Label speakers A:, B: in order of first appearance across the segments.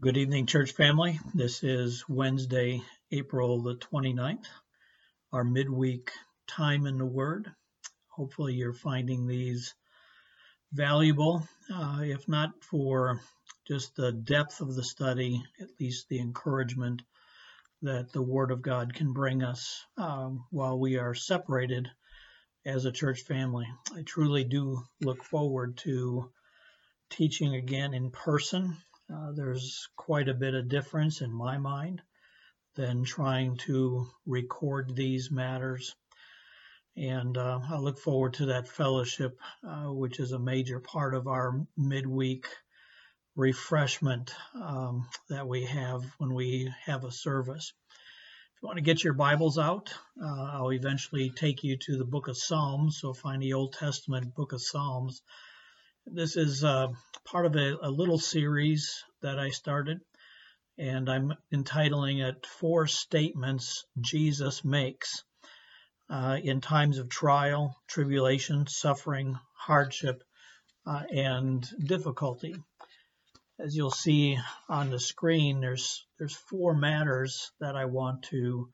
A: Good evening, church family. This is Wednesday, April the 29th, our midweek time in the Word. Hopefully you're finding these valuable, if not for just the depth of the study, at least the encouragement that the Word of God can bring us while we are separated as a church family. I truly do look forward to teaching again in person. There's quite a bit of difference in my mind than trying to record these matters. And I look forward to that fellowship, which is a major part of our midweek refreshment that we have when we have a service. If you want to get your Bibles out, I'll eventually take you to the book of Psalms. So find the Old Testament book of Psalms. This is part of a little series that I started, and I'm entitling it 4 Statements Jesus Makes in Times of Trial, Tribulation, Suffering, Hardship, and Difficulty. As you'll see on the screen, there's 4 matters that I want to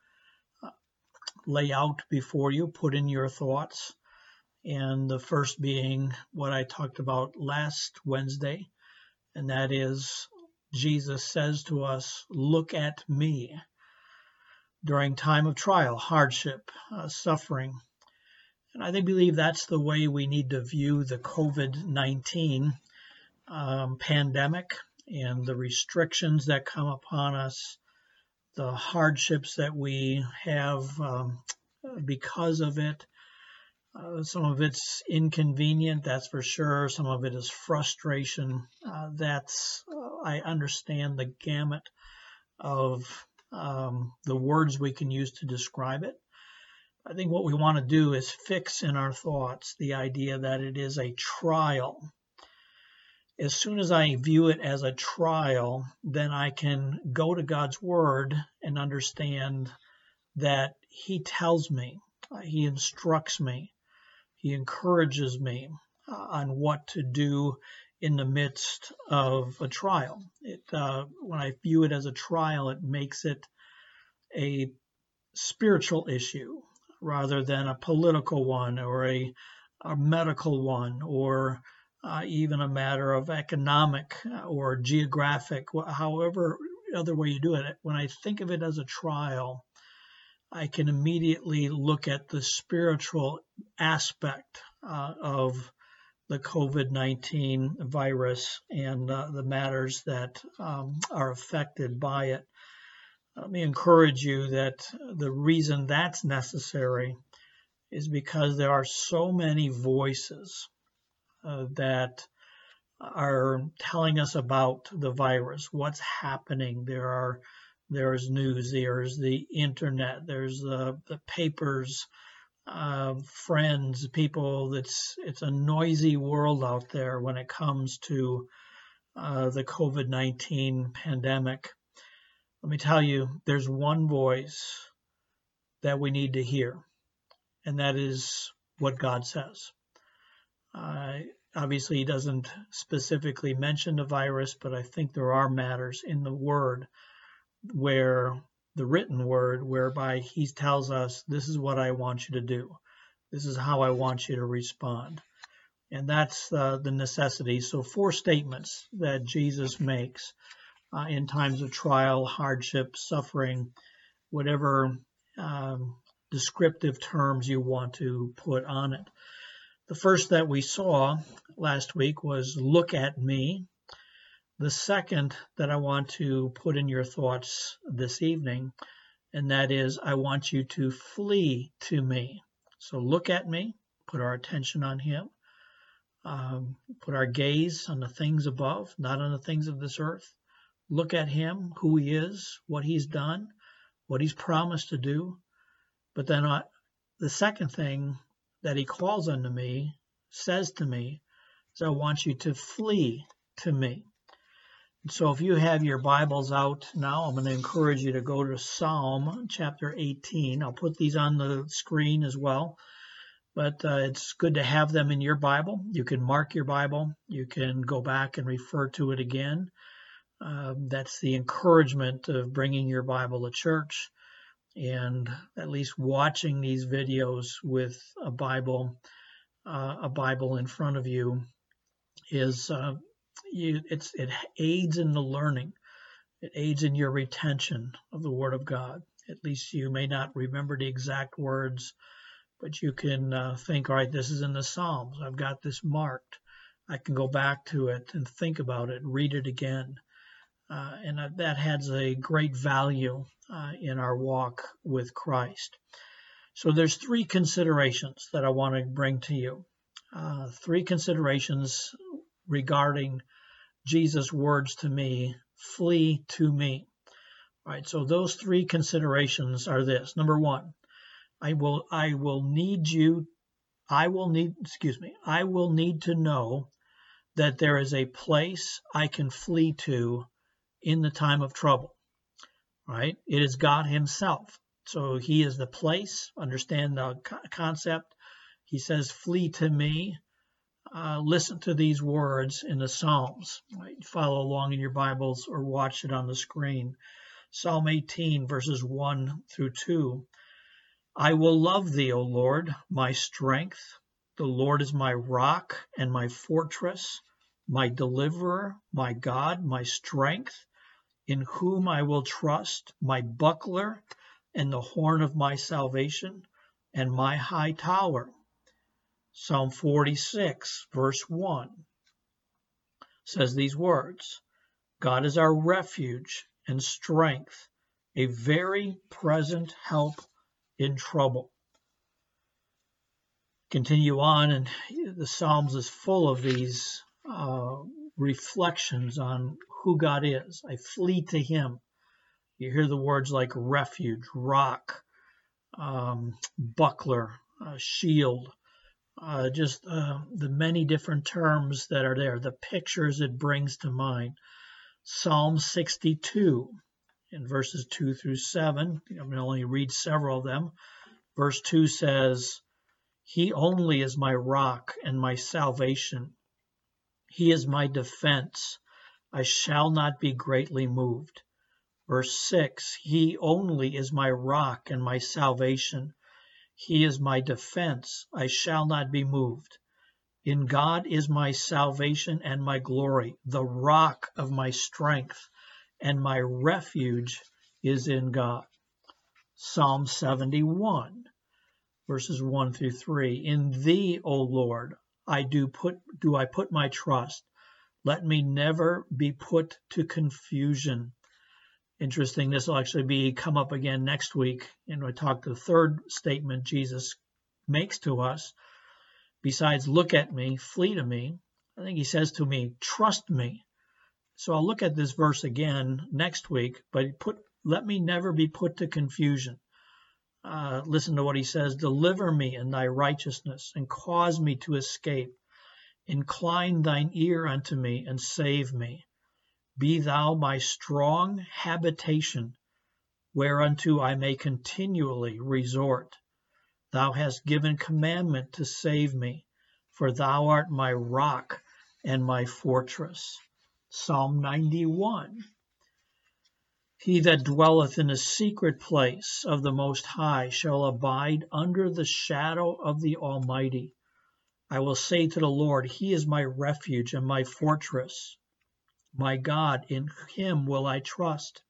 A: lay out before you, put in your thoughts. And the first being what I talked about last Wednesday, and that is Jesus says to us, look at me during time of trial, hardship, suffering. And I believe that's the way we need to view the COVID-19 pandemic and the restrictions that come upon us, the hardships that we have because of it. Some of it's inconvenient, that's for sure. Some of it is frustration. I understand the gamut of the words we can use to describe it. I think what we want to do is fix in our thoughts the idea that it is a trial. As soon as I view it as a trial, then I can go to God's Word and understand that He tells me, He instructs me, He encourages me on what to do in the midst of a trial. When I view it as a trial, it makes it a spiritual issue rather than a political one or a medical one or even a matter of economic or geographic, however other way you do it. When I think of it as a trial, I can immediately look at the spiritual aspect of the COVID-19 virus and the matters that are affected by it. Let me encourage you that the reason that's necessary is because there are so many voices that are telling us about the virus, what's happening. There's news, there's the internet, there's the papers, friends, people. It's a noisy world out there when it comes to the COVID-19 pandemic. Let me tell you, there's one voice that we need to hear, and that is what God says. Obviously, He doesn't specifically mention the virus, but I think there are matters in the Word where the written Word whereby He tells us, this is what I want you to do. This is how I want you to respond. And that's the necessity. So 4 statements that Jesus makes in times of trial, hardship, suffering, whatever descriptive terms you want to put on it. The first that we saw last week was look at me. The second that I want to put in your thoughts this evening, and that is I want you to flee to me. So look at me, put our attention on Him, put our gaze on the things above, not on the things of this earth. Look at Him, who He is, what He's done, what He's promised to do. But then the second thing that He calls unto me, says to me, is I want you to flee to me. So if you have your Bibles out now, I'm going to encourage you to go to Psalm chapter 18. I'll put these on the screen as well, but it's good to have them in your Bible. You can mark your Bible. You can go back and refer to it again. That's the encouragement of bringing your Bible to church and at least watching these videos with a Bible in front of you is it aids in the learning. It aids in your retention of the Word of God. At least you may not remember the exact words, but you can think, all right, this is in the Psalms. I've got this marked. I can go back to it and think about it, read it again. And that has a great value in our walk with Christ. So there's three considerations that I want to bring to you. Three considerations regarding Jesus' words to me, flee to me. All right, so those three considerations are this. Number one, I will need to know that there is a place I can flee to in the time of trouble. Right? It is God himself. So he is the place. Understand the concept. He says, flee to me. Listen to these words in the Psalms. Right? Follow along in your Bibles or watch it on the screen. Psalm 18, verses 1 through 2. I will love thee, O Lord, my strength. The Lord is my rock and my fortress, my deliverer, my God, my strength, in whom I will trust, my buckler and the horn of my salvation, and my high tower. Psalm 46, verse 1 says these words, God is our refuge and strength, a very present help in trouble. Continue on, and the Psalms is full of these reflections on who God is. I flee to him. You hear the words like refuge, rock, buckler, shield, just the many different terms that are there, the pictures it brings to mind. Psalm 62 in verses 2 through 7. I'm going to only read several of them. Verse 2 says, he only is my rock and my salvation. He is my defense. I shall not be greatly moved. Verse 6, he only is my rock and my salvation. He is my defense. I shall not be moved. In God is my salvation and my glory, the rock of my strength, and my refuge is in God. Psalm 71, verses 1 through 3. In thee, O Lord, I put my trust. Let me never be put to confusion. Interesting, this will actually come up again next week, and we'll talk the third statement Jesus makes to us. Besides, look at me, flee to me, I think he says to me, trust me. So I'll look at this verse again next week, but let me never be put to confusion. Listen to what he says, deliver me in thy righteousness, and cause me to escape. Incline thine ear unto me, and save me. Be thou my strong habitation, whereunto I may continually resort. Thou hast given commandment to save me, for thou art my rock and my fortress. Psalm 91. He that dwelleth in the secret place of the Most High shall abide under the shadow of the Almighty. I will say to the Lord, he is my refuge and my fortress. My God, in him will I trust.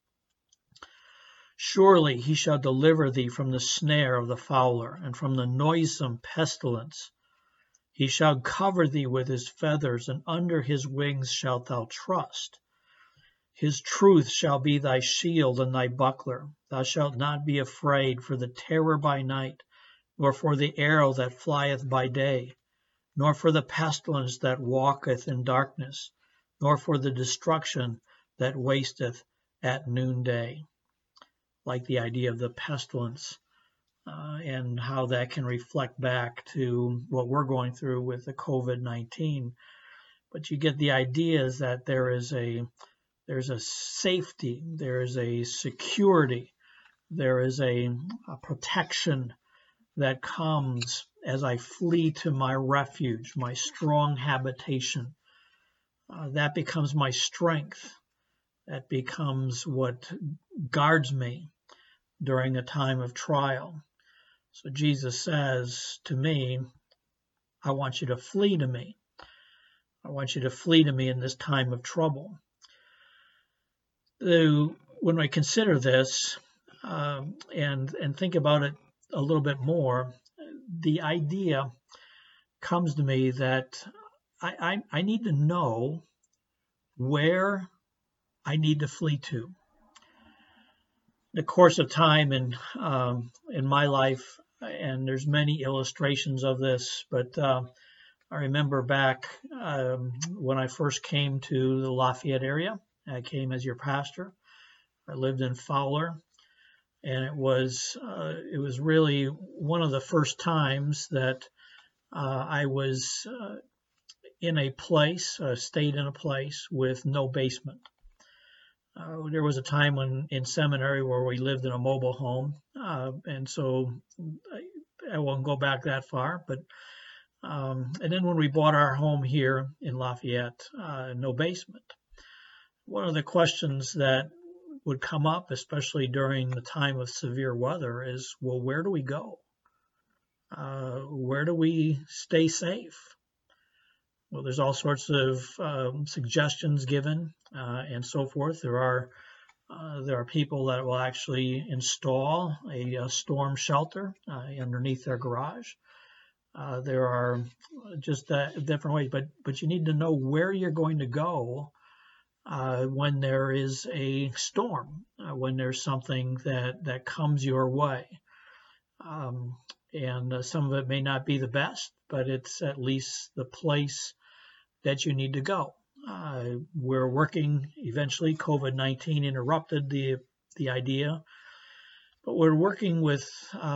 A: Surely he shall deliver thee from the snare of the fowler, and from the noisome pestilence. He shall cover thee with his feathers, and under his wings shalt thou trust. His truth shall be thy shield and thy buckler. Thou shalt not be afraid for the terror by night, nor for the arrow that flieth by day, nor for the pestilence that walketh in darkness, nor for the destruction that wasteth at noonday. Like the idea of the pestilence and how that can reflect back to what we're going through with the COVID-19. But you get the idea is that there's a safety, there is a security, there is a protection that comes as I flee to my refuge, my strong habitation. That becomes my strength. That becomes what guards me during a time of trial. So Jesus says to me, I want you to flee to me. I want you to flee to me in this time of trouble. When I consider this and think about it a little bit more, the idea comes to me that I need to know where I need to flee to. The course of time in my life, and there's many illustrations of this, but I remember back when I first came to the Lafayette area. I came as your pastor. I lived in Fowler, and it was really one of the first times that I was stayed in a place with no basement. There was a time when in seminary where we lived in a mobile home, and so I won't go back that far. But and then when we bought our home here in Lafayette, no basement. One of the questions that would come up, especially during the time of severe weather, is, well, where do we go? Where do we stay safe? Well, there's all sorts of suggestions given and so forth. There are people that will actually install a storm shelter underneath their garage. There are just different ways, but you need to know where you're going to go when there is a storm, when there's something that comes your way. And some of it may not be the best, but it's at least the place that you need to go. We're working, eventually COVID-19 interrupted the idea, but we're working with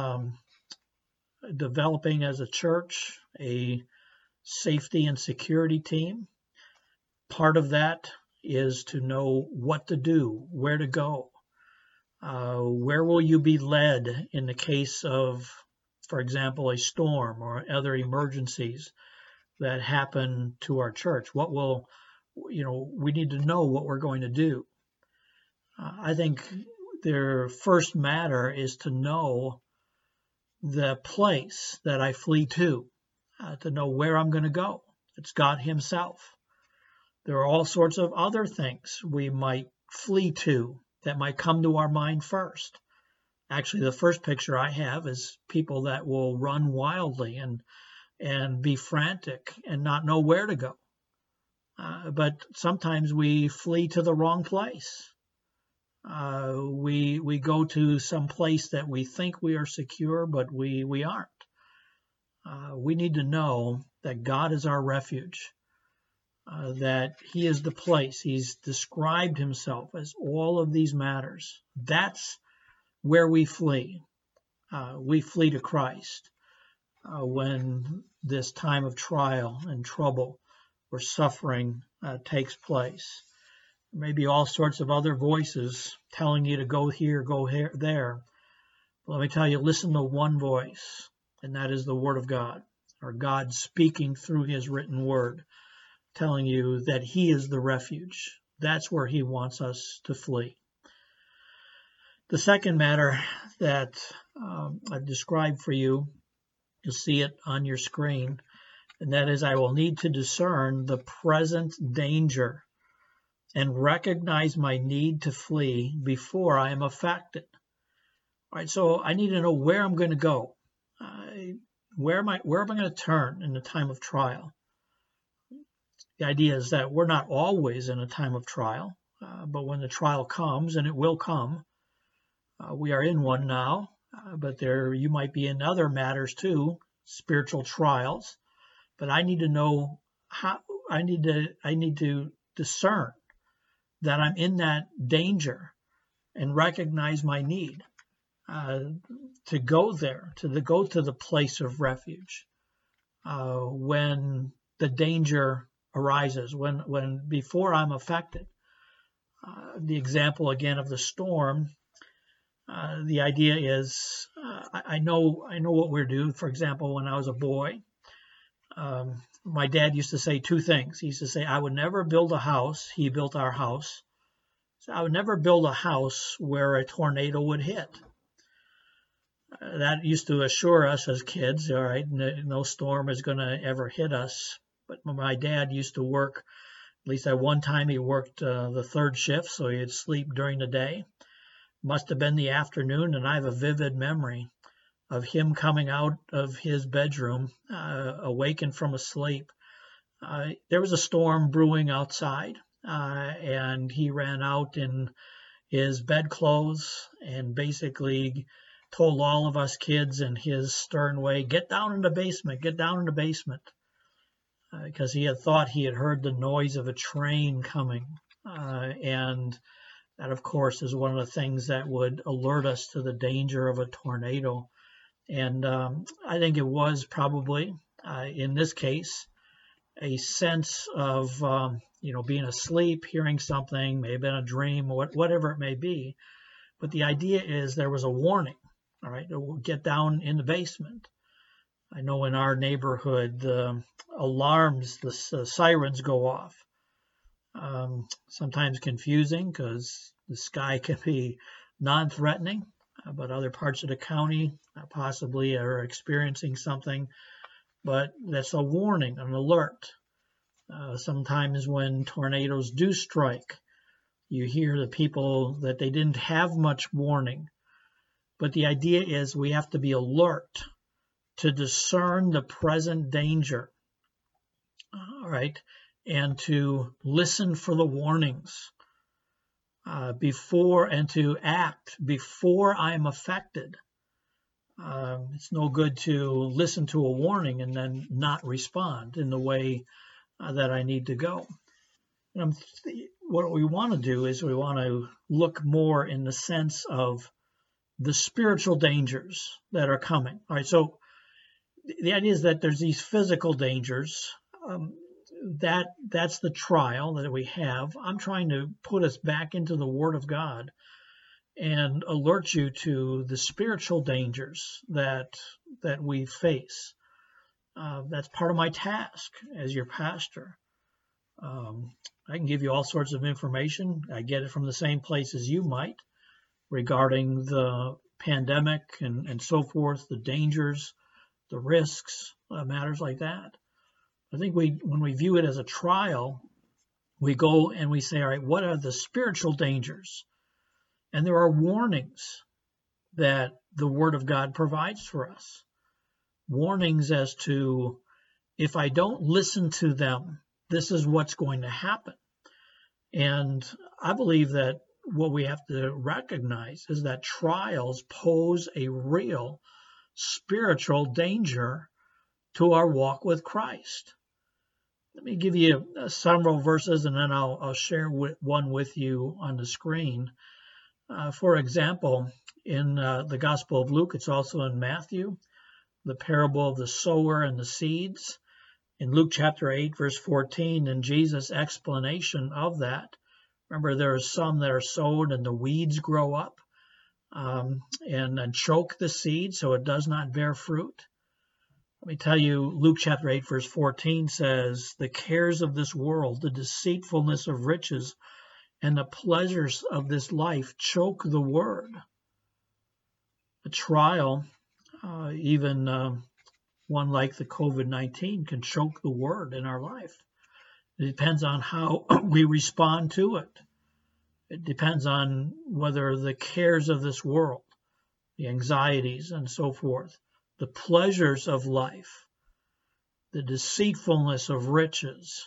A: developing as a church a safety and security team. Part of that is to know what to do, where to go. Where will you be led in the case of, for example, a storm or other emergencies that happen to our church? What will, we need to know what we're going to do. I think their first matter is to know the place that I flee to know where I'm going to go. It's God Himself. There are all sorts of other things we might flee to that might come to our mind first. Actually, the first picture I have is people that will run wildly and be frantic and not know where to go. But sometimes we flee to the wrong place. We go to some place that we think we are secure, but we aren't. We need to know that God is our refuge, that He is the place. He's described Himself as all of these matters. That's where we flee. We flee to Christ when this time of trial and trouble or suffering takes place. There may be all sorts of other voices telling you to go here, go here, there. But let me tell you, listen to one voice, and that is the Word of God, or God speaking through His written Word, telling you that He is the refuge. That's where He wants us to flee. The second matter that I've described for you, you'll see it on your screen, and that is I will need to discern the present danger and recognize my need to flee before I am affected. All right, so I need to know where I'm going to go. Where am I going to turn in the time of trial? The idea is that we're not always in a time of trial, but when the trial comes, and it will come, we are in one now, but you might be in other matters too, spiritual trials. But I need to know how. I need to discern that I'm in that danger and recognize my need to go there, to go to the place of refuge when the danger arises, when before I'm affected. The example again of the storm. The idea is I know what we're doing. For example, when I was a boy, my dad used to say two things. He used to say, I would never build a house. He built our house. So I would never build a house where a tornado would hit. That used to assure us as kids, all right, no storm is going to ever hit us. But my dad used to work, at least at one time he worked the third shift, so he'd sleep during the day. Must have been the afternoon, and I have a vivid memory of him coming out of his bedroom, awakened from a sleep. There was a storm brewing outside, and he ran out in his bedclothes and basically told all of us kids in his stern way, get down in the basement, because he had thought he had heard the noise of a train coming. And that, of course, is one of the things that would alert us to the danger of a tornado. And I think it was probably, in this case, a sense of, being asleep, hearing something, may have been a dream, whatever it may be. But the idea is there was a warning, all right, we'll get down in the basement. I know in our neighborhood, the alarms, the sirens go off. Sometimes confusing because the sky can be non-threatening, but other parts of the county possibly are experiencing something. But that's a warning, an alert. Sometimes when tornadoes do strike, you hear the people that they didn't have much warning. But the idea is we have to be alert to discern the present danger, all right, and to listen for the warnings before, and to act before I'm affected. It's no good to listen to a warning and then not respond in the way that I need to go. And what we want to do is we want to look more in the sense of the spiritual dangers that are coming. All right, so the idea is that there's these physical dangers. That's the trial that we have. I'm trying to put us back into the Word of God and alert you to the spiritual dangers that we face. That's part of my task as your pastor. I can give you all sorts of information. I get it from the same place as you might regarding the pandemic and so forth, the dangers, the risks, matters like that. I think when we view it as a trial, we go and we say, all right, what are the spiritual dangers? And there are warnings that the Word of God provides for us. Warnings as to, if I don't listen to them, this is what's going to happen. And I believe that what we have to recognize is that trials pose a real spiritual danger to our walk with Christ. Let me give you several verses, and then I'll share one with you on the screen. For example, in the Gospel of Luke, it's also in Matthew, the parable of the sower and the seeds. In Luke chapter 8, verse 14, and Jesus' explanation of that. Remember, there are some that are sowed and the weeds grow up and choke the seed so it does not bear fruit. Let me tell you, Luke chapter 8, verse 14 says, the cares of this world, the deceitfulness of riches, and the pleasures of this life choke the word. A trial, even one like the COVID-19, can choke the word in our life. It depends on how we respond to it. It depends on whether the cares of this world, the anxieties and so forth, the pleasures of life, the deceitfulness of riches,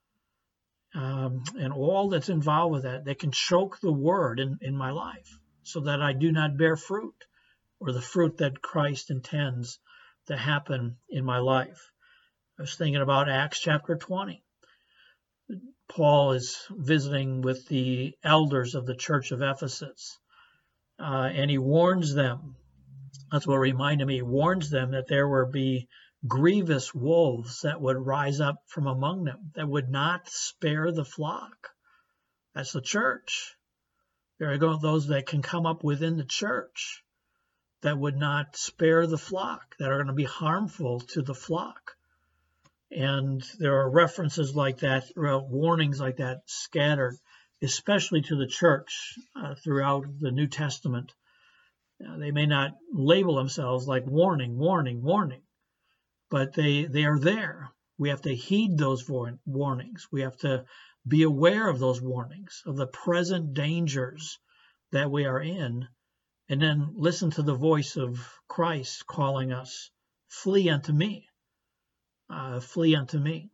A: and all that's involved with that, they can choke the word in my life so that I do not bear fruit, or the fruit that Christ intends to happen in my life. I was thinking about Acts chapter 20. Paul is visiting with the elders of the church of Ephesus, and he warns them. That's what reminded me. He warns them that there would be grievous wolves that would rise up from among them, that would not spare the flock. That's the church. There are those that can come up within the church that would not spare the flock, that are going to be harmful to the flock. And there are references like that, warnings like that scattered especially to the church throughout the New Testament. They may not label themselves like warning, warning, warning, but they are there. We have to heed those warnings. We have to be aware of those warnings, of the present dangers that we are in, and then listen to the voice of Christ calling us, flee unto me, flee unto me.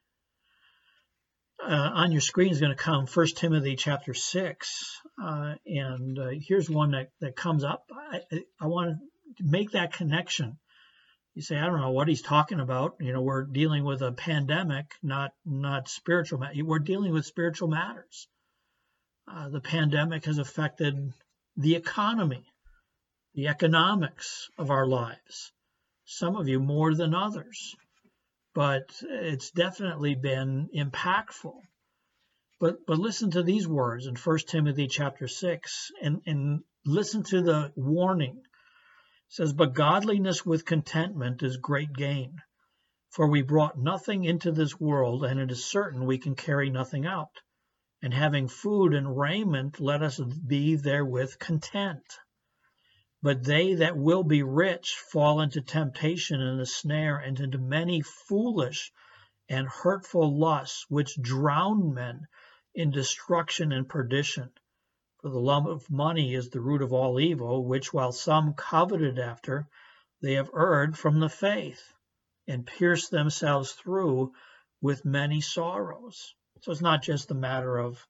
A: On your screen is going to come 1 Timothy chapter 6, and here's one that comes up. I want to make that connection. You say, I don't know what he's talking about. We're dealing with a pandemic, not spiritual matters. We're dealing with spiritual matters. The pandemic has affected the economy, the economics of our lives. Some of you more than others, but it's definitely been impactful. But listen to these words in 1 Timothy chapter 6, and listen to the warning. It says, but godliness with contentment is great gain, for we brought nothing into this world, and it is certain we can carry nothing out. And having food and raiment, let us be therewith content. But they that will be rich fall into temptation and a snare, and into many foolish and hurtful lusts, which drown men in destruction and perdition. For the love of money is the root of all evil, which while some coveted after, they have erred from the faith, and pierced themselves through with many sorrows. So it's not just a matter of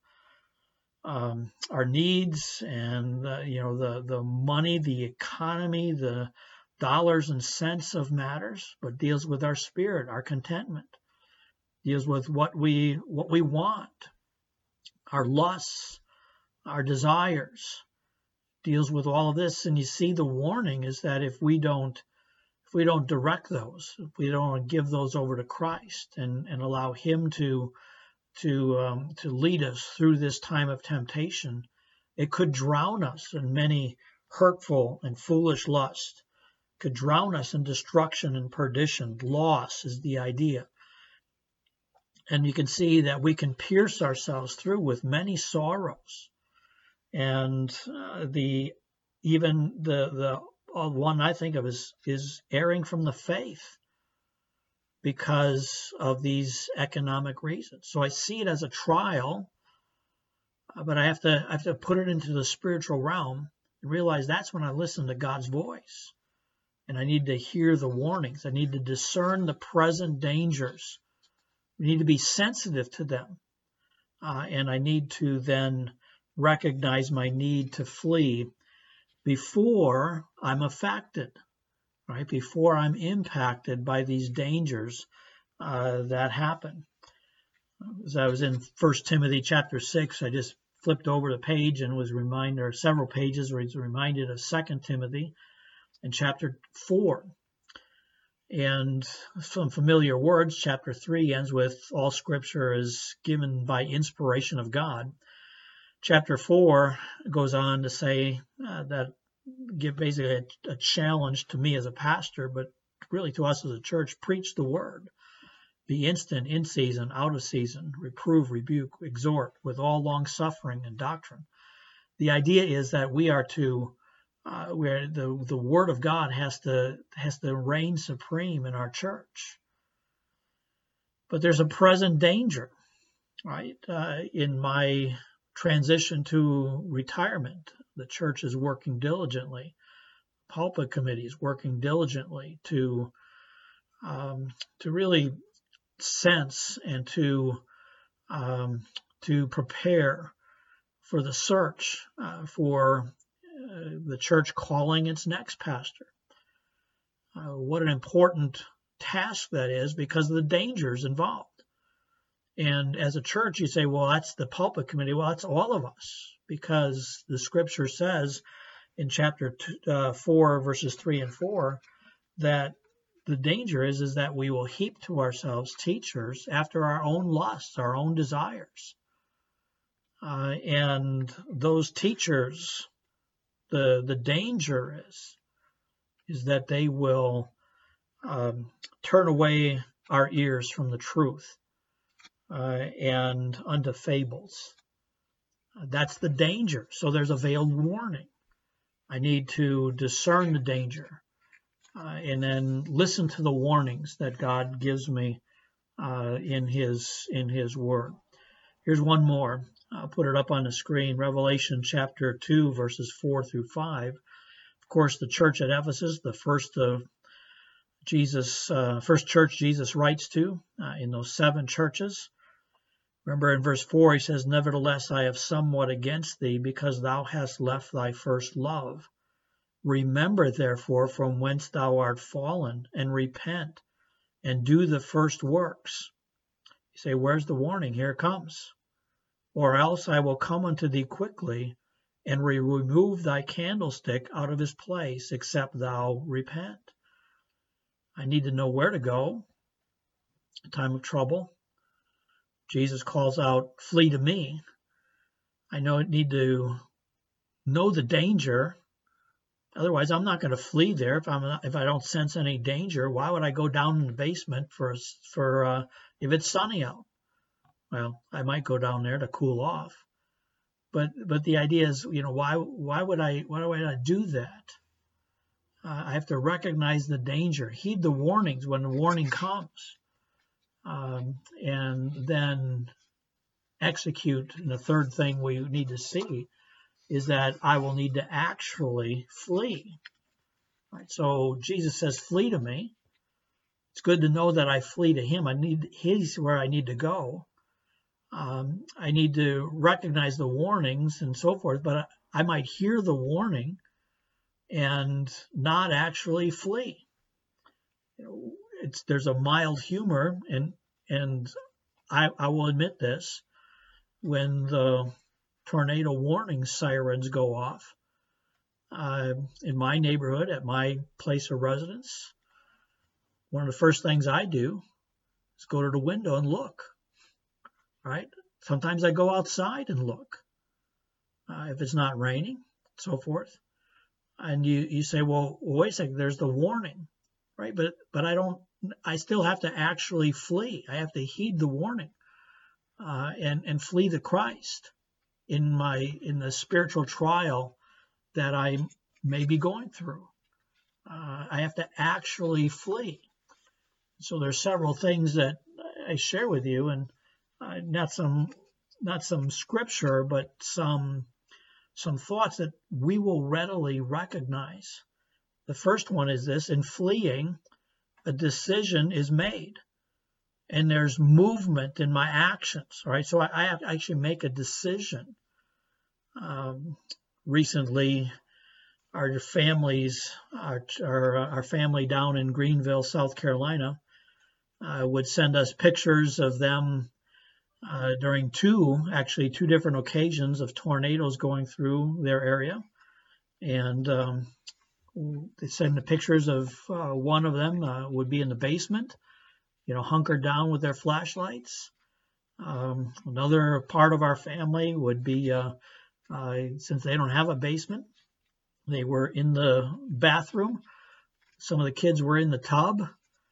A: our needs and the money, the economy, the dollars and cents of matters, but deals with our spirit, our contentment, deals with what we want, our lusts, our desires, deals with all of this. And you see, the warning is that if we don't direct those, if we don't give those over to Christ and allow Him to lead us through this time of temptation, it could drown us in many hurtful and foolish lusts, could drown us in destruction and perdition. Loss is the idea. And you can see that we can pierce ourselves through with many sorrows. And the one I think of is erring from the faith because of these economic reasons. So I see it as a trial, but I have to put it into the spiritual realm and realize that's when I listen to God's voice. And I need to hear the warnings. I need to discern the present dangers. We need to be sensitive to them. And I need to then recognize my need to flee before I'm affected, right? Before I'm impacted by these dangers that happen. As I was in 1 Timothy chapter 6, I just flipped over the page and was reminded, or several pages where he's reminded of 2 Timothy in chapter 4. And some familiar words. Chapter 3 ends with, all scripture is given by inspiration of God. Chapter 4 goes on to say that give basically a challenge to me as a pastor, but really to us as a church: preach the word. Be instant, in season, out of season, reprove, rebuke, exhort with all long suffering and doctrine. The idea is that we are to, where the word of God has to reign supreme in our church. But there's a present danger, right? In my transition to retirement, the church is working diligently. Pulpit committee is working diligently to really sense and to prepare for the search for the church calling its next pastor. What an important task that is, because of the dangers involved. And as a church, you say, well, that's the pulpit committee. Well, that's all of us, because the scripture says in chapter 4, verses 3 and 4, that the danger is that we will heap to ourselves teachers after our own lusts, our own desires. And those teachers, the danger is that they will turn away our ears from the truth and unto fables. That's the danger. So there's a veiled warning. I need to discern the danger and then listen to the warnings that God gives me in His Word. Here's one more. I'll put it up on the screen. Revelation chapter 2, verses 4 through 5. Of course, the church at Ephesus, the first church Jesus writes to in those 7 churches. Remember in verse 4, he says, "Nevertheless, I have somewhat against thee, because thou hast left thy first love. Remember, therefore, from whence thou art fallen, and repent, and do the first works." You say, where's the warning? Here it comes. "Or else I will come unto thee quickly, and remove thy candlestick out of his place, except thou repent." I need to know where to go in time of trouble. Jesus calls out, "Flee to me." I need to know the danger. Otherwise, I'm not going to flee there if I don't sense any danger. Why would I go down in the basement for if it's sunny out? Well, I might go down there to cool off. But the idea is, why would I do that? I have to recognize the danger, heed the warnings when the warning comes, and then execute. And the third thing we need to see is that I will need to actually flee. Right? So Jesus says, "Flee to me." It's good to know that I flee to him. He's where I need to go. I need to recognize the warnings and so forth, but I might hear the warning and not actually flee. There's a mild humor, and I will admit this. When the tornado warning sirens go off in my neighborhood, at my place of residence, one of the first things I do is go to the window and look. Right? Sometimes I go outside and look if it's not raining, so forth. And you say, well, wait a second, there's the warning, right? But I still have to actually flee. I have to heed the warning and flee to Christ in the spiritual trial that I may be going through. I have to actually flee. So there's several things that I share with you, and not some scripture, but some thoughts that we will readily recognize. The first one is this: in fleeing, a decision is made, and there's movement in my actions. Right, so I have to actually make a decision. Recently, our family down in Greenville, South Carolina, would send us pictures of them during two different occasions of tornadoes going through their area. And they send the pictures of one of them would be in the basement, hunkered down with their flashlights. Another part of our family would be, since they don't have a basement, they were in the bathroom. Some of the kids were in the tub,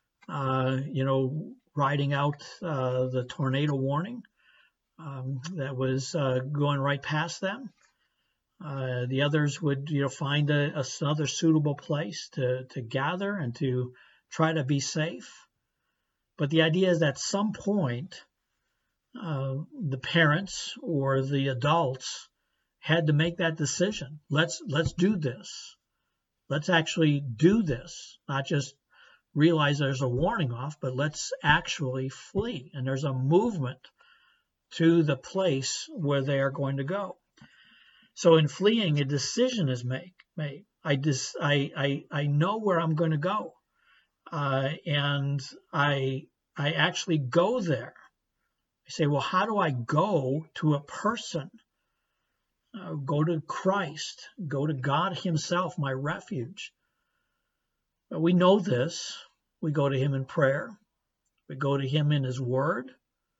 A: riding out the tornado warning that was going right past them. The others would, find another suitable place to gather and to try to be safe. But the idea is that at some point, the parents or the adults had to make that decision. Let's do this. Let's actually do this, not just realize there's a warning off, but let's actually flee. And there's a movement to the place where they are going to go. So in fleeing, a decision is made. I know where I'm going to go, and I actually go there. I say, well, how do I go to a person? Go to Christ. Go to God Himself, my refuge. We know this. We go to Him in prayer. We go to Him in His Word.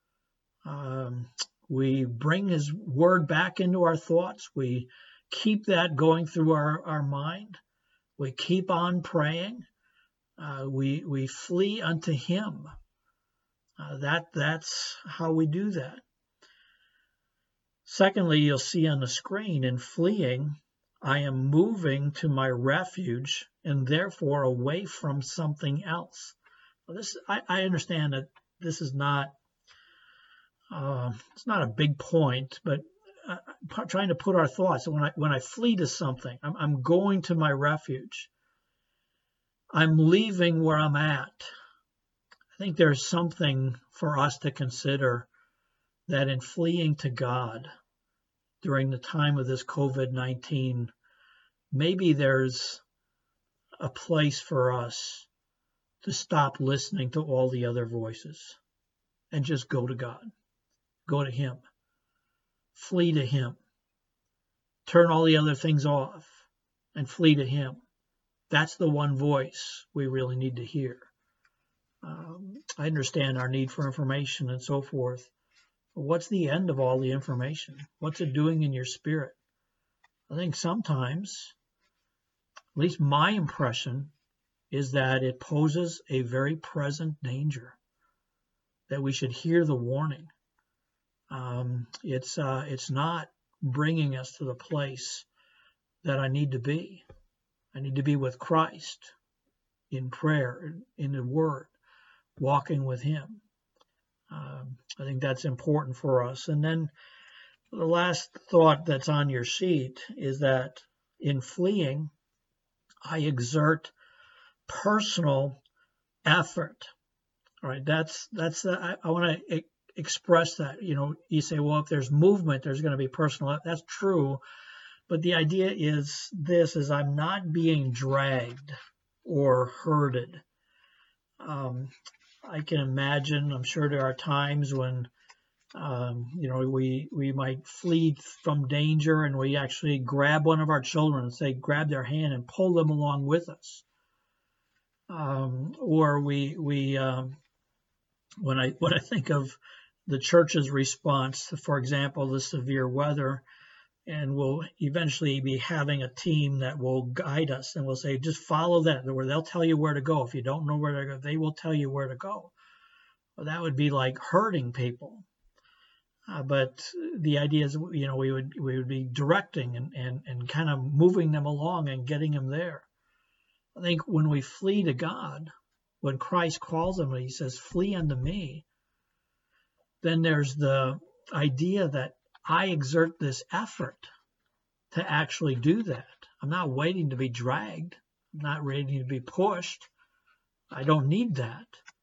A: We bring His Word back into our thoughts. We keep that going through our mind. We keep on praying. We flee unto Him. That's how we do that. Secondly, you'll see on the screen, in fleeing, I am moving to my refuge and therefore away from something else. Well, I understand that this is not, it's not a big point, but trying to put our thoughts. When I flee to something, I'm going to my refuge. I'm leaving where I'm at. I think there's something for us to consider, that in fleeing to God during the time of this COVID-19, maybe there's a place for us to stop listening to all the other voices and just go to God, go to Him, flee to Him, turn all the other things off and flee to Him. That's the one voice we really need to hear. I understand our need for information and so forth. But what's the end of all the information? What's it doing in your spirit? I think sometimes, at least my impression, is that it poses a very present danger, that we should hear the warning. It's not bringing us to the place that I need to be. I need to be with Christ in prayer, in the Word, walking with Him. I think that's important for us. And then the last thought that's on your sheet is that in fleeing, I exert personal effort. All right, I want to express that. You say, well, if there's movement, there's going to be personal effort. That's true. But the idea is I'm not being dragged or herded. I can imagine, I'm sure there are times when, we might flee from danger and we actually grab one of our children and say, grab their hand and pull them along with us. Or when I think of the church's response to, for example, the severe weather, and we'll eventually be having a team that will guide us, and we'll say, just follow that, where they'll tell you where to go. If you don't know where to go, they will tell you where to go. Well, that would be like hurting people. But the idea is, we would be directing and kind of moving them along and getting them there. I think when we flee to God, when Christ calls them and He says, flee unto me, then there's the idea that I exert this effort to actually do that. I'm not waiting to be dragged. I'm not waiting to be pushed. I don't need that.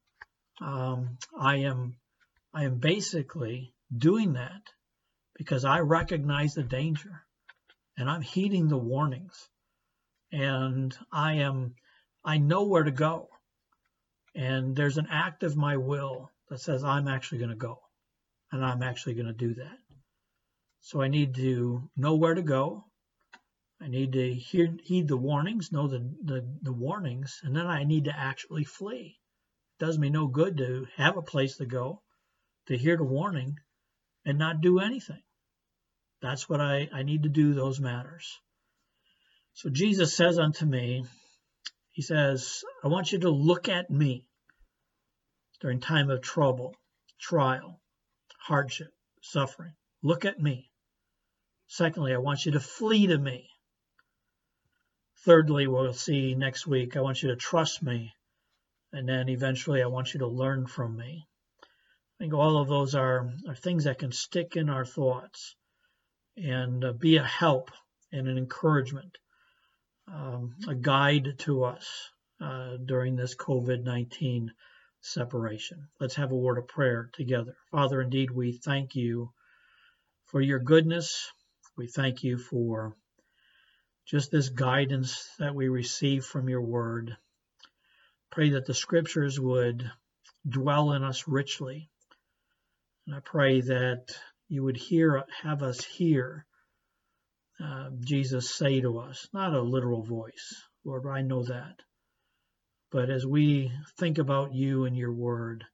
A: I am basically doing that because I recognize the danger and I'm heeding the warnings, and I know where to go, and there's an act of my will that says I'm actually going to go, and I'm actually going to do that. So I need to know where to go. I need to heed the warnings, know the warnings, and then I need to actually flee. It does me no good to have a place to go, to hear the warning, and not do anything. That's what I need to do, those matters. So Jesus says unto me, He says, I want you to look at me during time of trouble, trial, hardship, suffering. Look at me. Secondly, I want you to flee to me. Thirdly, we'll see next week, I want you to trust me. And then eventually, I want you to learn from me. I think all of those are things that can stick in our thoughts and be a help and an encouragement, a guide to us during this COVID-19 separation. Let's have a word of prayer together. Father, indeed, we thank you for your goodness. We thank you for just this guidance that we receive from your word. Pray that the scriptures would dwell in us richly. And I pray that you would have us hear Jesus say to us, not a literal voice, Lord, I know that. But as we think about you and your word,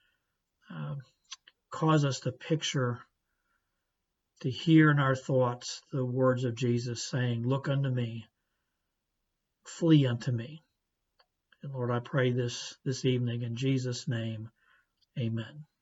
A: cause us to picture, to hear in our thoughts the words of Jesus saying, look unto me, flee unto me. And Lord, I pray this evening in Jesus' name, amen.